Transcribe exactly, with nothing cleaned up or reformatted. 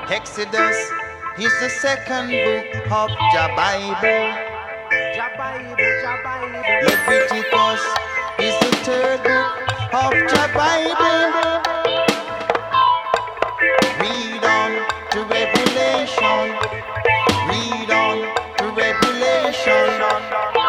Exodus is the second book of the Bible. Leviticus is the third book of the Bible. Read on to Revelation. Read on to Revelation.